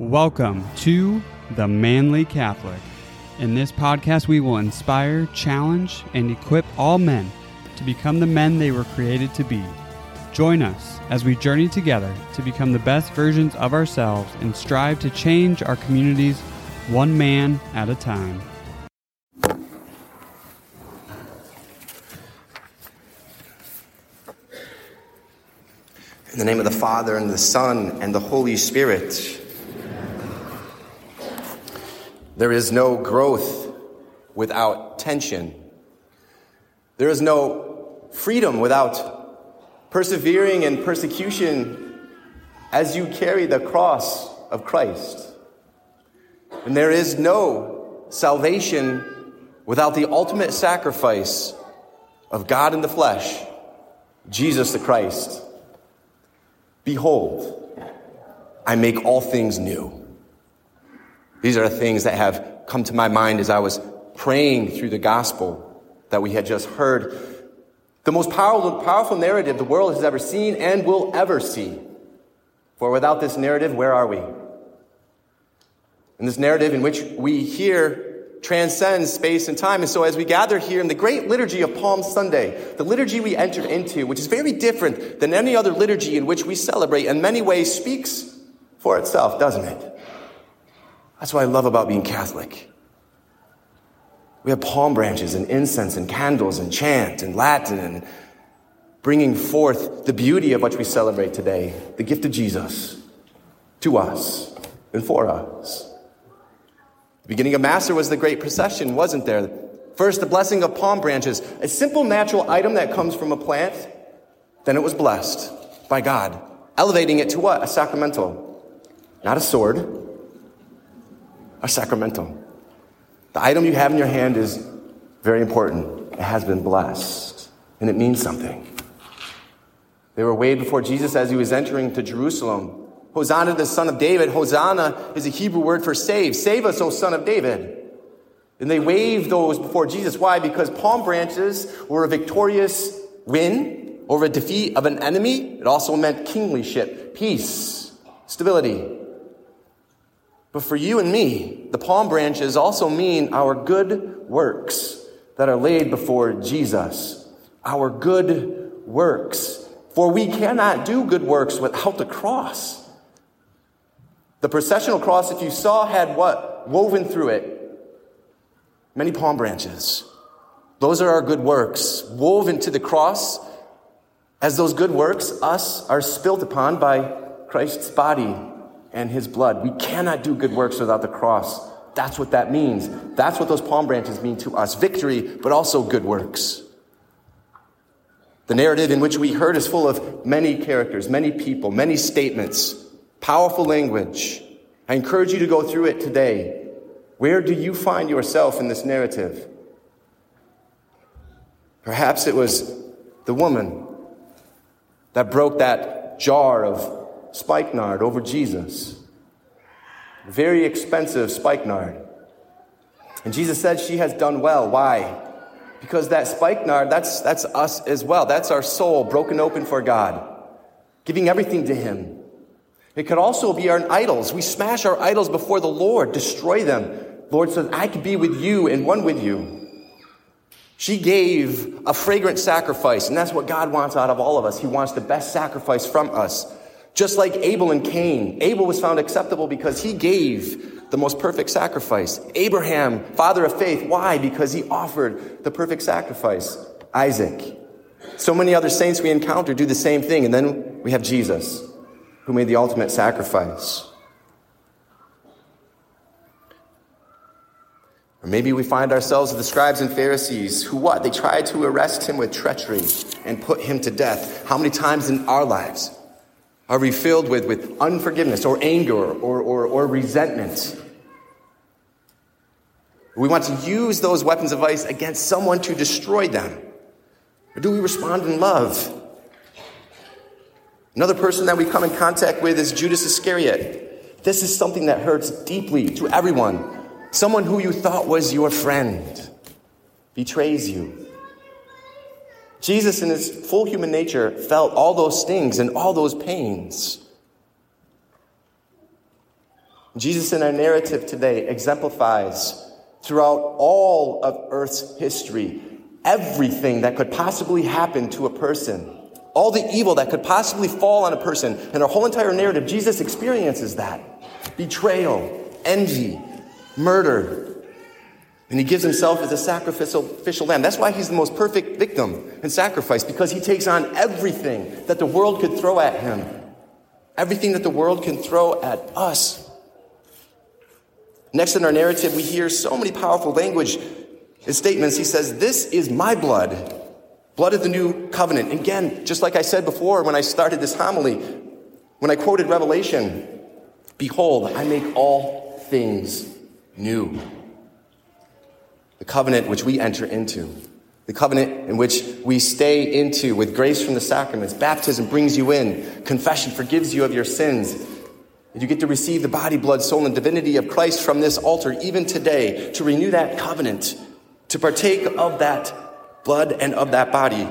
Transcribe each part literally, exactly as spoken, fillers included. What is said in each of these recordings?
Welcome to The Manly Catholic. In this podcast, we will inspire, challenge, and equip all men to become the men they were created to be. Join us as we journey together to become the best versions of ourselves and strive to change our communities one man at a time. In the name of the Father, and the Son, and the Holy Spirit. There is no growth without tension. There is no freedom without persevering in persecution as you carry the cross of Christ. And there is no salvation without the ultimate sacrifice of God in the flesh, Jesus the Christ. Behold, I make all things new. These are the things that have come to my mind as I was praying through the gospel that we had just heard. The most powerful, powerful narrative the world has ever seen and will ever see. For without this narrative, where are we? And this narrative in which we hear transcends space and time. And so as we gather here in the great liturgy of Palm Sunday, the liturgy we entered into, which is very different than any other liturgy in which we celebrate, in many ways speaks for itself, doesn't it? That's what I love about being Catholic. We have palm branches and incense and candles and chant and Latin and bringing forth the beauty of what we celebrate today, the gift of Jesus to us and for us. The beginning of Mass, there was the great procession, wasn't there? First, the blessing of palm branches, a simple natural item that comes from a plant. Then it was blessed by God, elevating it to what? A sacramental. Not a sword, a sacramental. The item you have in your hand is very important. It has been blessed, and it means something. They were weighed before Jesus as he was entering to Jerusalem. Hosanna, the Son of David. Hosanna is a Hebrew word for save. Save us, O Son of David. And they waved those before Jesus. Why? Because palm branches were a victorious win over a defeat of an enemy. It also meant kinglyship, peace, stability. But for you and me, the palm branches also mean our good works that are laid before Jesus. Our good works. For we cannot do good works without the cross. The processional cross, if you saw, had what? Woven through it. Many palm branches. Those are our good works. Woven to the cross, as those good works, us, are spilt upon by Christ's body and his blood. We cannot do good works without the cross. That's what that means. That's what those palm branches mean to us. Victory, but also good works. The narrative in which we heard is full of many characters, many people, many statements, powerful language. I encourage you to go through it today. Where do you find yourself in this narrative? Perhaps it was the woman that broke that jar of spikenard over Jesus. Very expensive spikenard. And Jesus said she has done well. Why? Because that spikenard, that's, that's us as well. That's our soul broken open for God, giving everything to him. It could also be our idols. We smash our idols before the Lord, destroy them. Lord, so that I could be with you and one with you. She gave a fragrant sacrifice, and that's what God wants out of all of us. He wants the best sacrifice from us. Just like Abel and Cain. Abel was found acceptable because he gave the most perfect sacrifice. Abraham, father of faith. Why? Because he offered the perfect sacrifice. Isaac. So many other saints we encounter do the same thing. And then we have Jesus, who made the ultimate sacrifice. Or maybe we find ourselves with the scribes and Pharisees who what? They tried to arrest him with treachery and put him to death. How many times in our lives are we filled with, with unforgiveness or anger or, or, or resentment? We want to use those weapons of vice against someone to destroy them. Or do we respond in love? Another person that we come in contact with is Judas Iscariot. This is something that hurts deeply to everyone. Someone who you thought was your friend betrays you. Jesus, in his full human nature, felt all those stings and all those pains. Jesus in our narrative today exemplifies throughout all of Earth's history everything that could possibly happen to a person. All the evil that could possibly fall on a person. In our whole entire narrative, Jesus experiences that. Betrayal, envy, murder. And he gives himself as a sacrificial lamb. That's why he's the most perfect victim and sacrifice, because he takes on everything that the world could throw at him. Everything that the world can throw at us. Next in our narrative, we hear so many powerful language and statements. He says, "This is my blood, blood of the new covenant." Again, just like I said before when I started this homily, when I quoted Revelation, "Behold, I make all things new." The covenant which we enter into, the covenant in which we stay into with grace from the sacraments. Baptism brings you in. Confession forgives you of your sins. You get to receive the body, blood, soul, and divinity of Christ from this altar even today, to renew that covenant, to partake of that blood and of that body.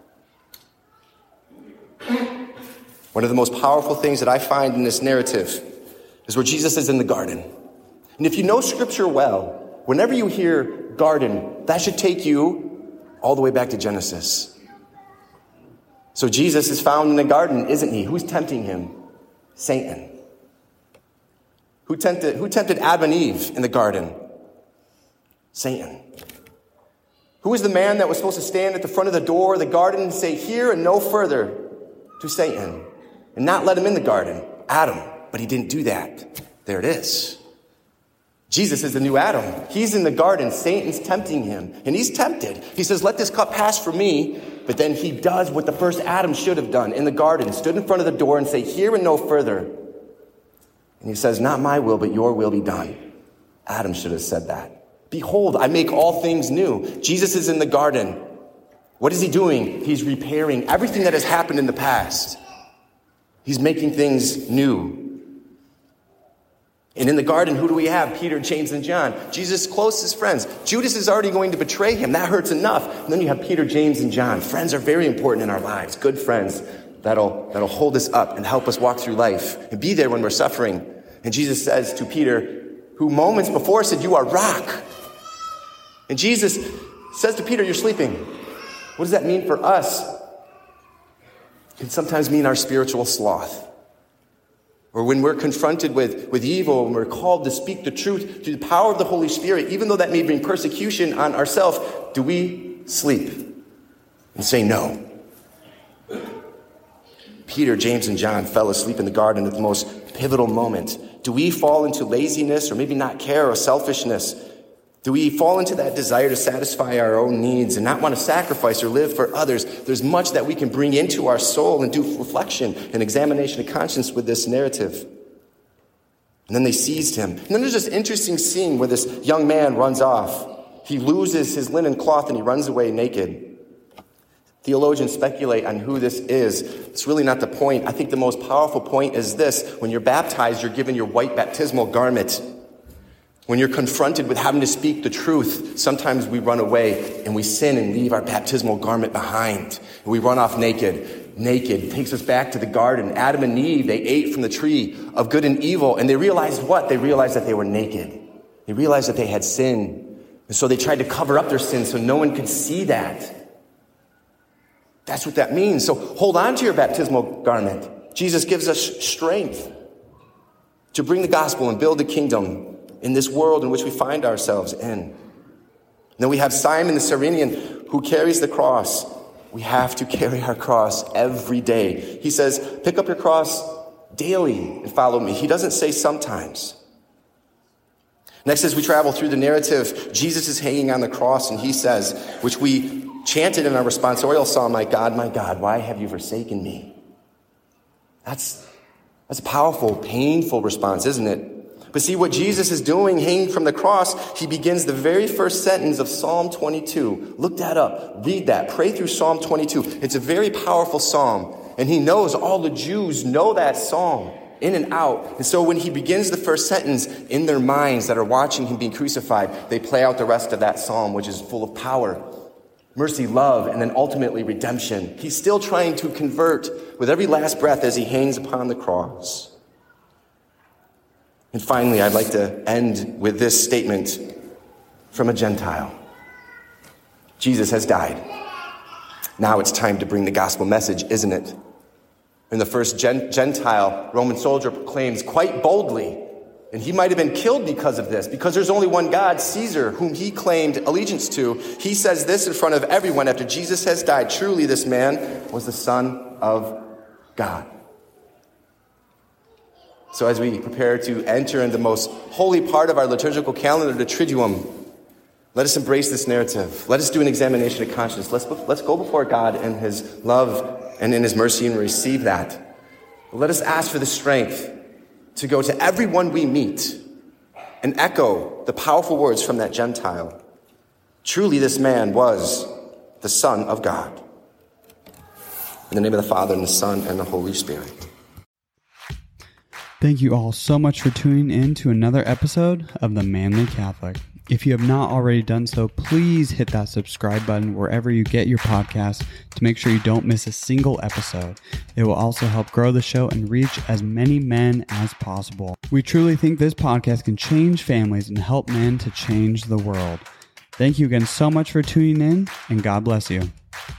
One of the most powerful things that I find in this narrative is where Jesus is in the garden. And if you know Scripture well, whenever you hear garden, that should take you all the way back to Genesis. So Jesus is found in the garden, isn't he? Who's tempting him? Satan. Who tempted, who tempted Adam and Eve in the garden? Satan. Who was the man that was supposed to stand at the front of the door of the garden and say, "Here and no further," to Satan, and not let him in the garden? Adam. But he didn't do that. There it is. Jesus is the new Adam. He's in the garden. Satan's tempting him. And he's tempted. He says, "Let this cup pass from me." But then he does what the first Adam should have done in the garden. Stood in front of the door and say, "Here and no further." And he says, "Not my will, but your will be done." Adam should have said that. "Behold, I make all things new." Jesus is in the garden. What is he doing? He's repairing everything that has happened in the past. He's making things new. And in the garden, who do we have? Peter, James, and John. Jesus' closest friends. Judas is already going to betray him. That hurts enough. And then you have Peter, James, and John. Friends are very important in our lives. Good friends that'll, that'll hold us up and help us walk through life and be there when we're suffering. And Jesus says to Peter, who moments before said, "You are rock." And Jesus says to Peter, "You're sleeping." What does that mean for us? It can sometimes mean our spiritual sloth. Or when we're confronted with, with evil and we're called to speak the truth through the power of the Holy Spirit, even though that may bring persecution on ourselves, do we sleep and say no? Peter, James, and John fell asleep in the garden at the most pivotal moment. Do we fall into laziness or maybe not care or selfishness? Do we fall into that desire to satisfy our own needs and not want to sacrifice or live for others? There's much that we can bring into our soul and do reflection and examination of conscience with this narrative. And then they seized him. And then there's this interesting scene where this young man runs off. He loses his linen cloth and he runs away naked. Theologians speculate on who this is. It's really not the point. I think the most powerful point is this. When you're baptized, you're given your white baptismal garment. When you're confronted with having to speak the truth, sometimes we run away and we sin and leave our baptismal garment behind. And we run off naked. Naked. It takes us back to the garden. Adam and Eve, they ate from the tree of good and evil. And they realized what? They realized that they were naked. They realized that they had sinned. And so they tried to cover up their sin so no one could see that. That's what that means. So hold on to your baptismal garment. Jesus gives us strength to bring the gospel and build the kingdom in this world in which we find ourselves in. And then we have Simon the Cyrenian who carries the cross. We have to carry our cross every day. He says, pick up your cross daily and follow me. He doesn't say sometimes. Next, as we travel through the narrative, Jesus is hanging on the cross and he says, which we chanted in our responsorial psalm, "My God, my God, why have you forsaken me?" That's, that's a powerful, painful response, isn't it? But see what Jesus is doing, hanging from the cross, he begins the very first sentence of Psalm twenty-two. Look that up. Read that. Pray through Psalm twenty-two. It's a very powerful psalm. And he knows all the Jews know that psalm in and out. And so when he begins the first sentence, in their minds that are watching him being crucified, they play out the rest of that psalm, which is full of power, mercy, love, and then ultimately redemption. He's still trying to convert with every last breath as he hangs upon the cross. And finally, I'd like to end with this statement from a Gentile. Jesus has died. Now it's time to bring the gospel message, isn't it? And the first gen- Gentile Roman soldier proclaims quite boldly, and he might have been killed because of this, because there's only one God, Caesar, whom he claimed allegiance to. He says this in front of everyone after Jesus has died. Truly, this man was the Son of God. So as we prepare to enter in the most holy part of our liturgical calendar, the Triduum, let us embrace this narrative. Let us do an examination of conscience. Let's, let's go before God in his love and in his mercy and receive that. Let us ask for the strength to go to everyone we meet and echo the powerful words from that Gentile. Truly, this man was the Son of God. In the name of the Father, and the Son, and the Holy Spirit. Thank you all so much for tuning in to another episode of The Manly Catholic. If you have not already done so, please hit that subscribe button wherever you get your podcasts to make sure you don't miss a single episode. It will also help grow the show and reach as many men as possible. We truly think this podcast can change families and help men to change the world. Thank you again so much for tuning in, and God bless you.